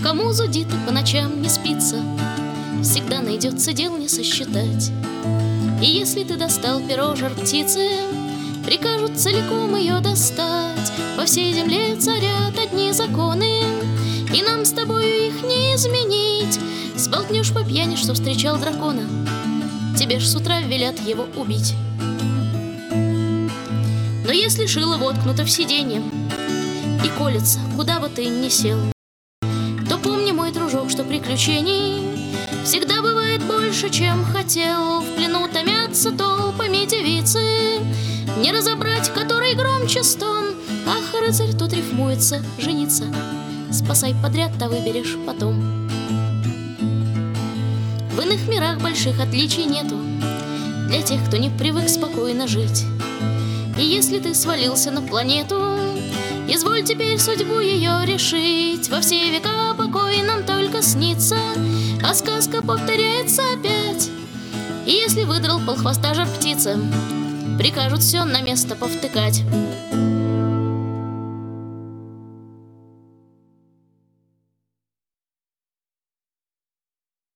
Кому зудит и по ночам не спится, всегда найдется дел не сосчитать. И если ты достал перо жар-птицы, прикажут целиком ее достать. По всей земле царят одни законы, и нам с тобою их не изменить. Сболтнешь по пьяни, что встречал дракона, тебе ж с утра велят его убить. Но если шило воткнуто в сиденье и колется, куда бы ты ни сел, то помни, мой дружок, что приключений всегда бывает больше, чем хотел. В плену томятся толпами девицы, не разобрать, который громче стон. Ах, рыцарь, тут рифмуется жениться, спасай подряд-то выберешь потом. В иных мирах больших отличий нету для тех, кто не привык спокойно жить. И если ты свалился на планету, изволь теперь судьбу ее решить. Во все века покой нам только снится, а сказка повторяется опять. И если выдрал полхвоста жар-птица, прикажут все на место повтыкать.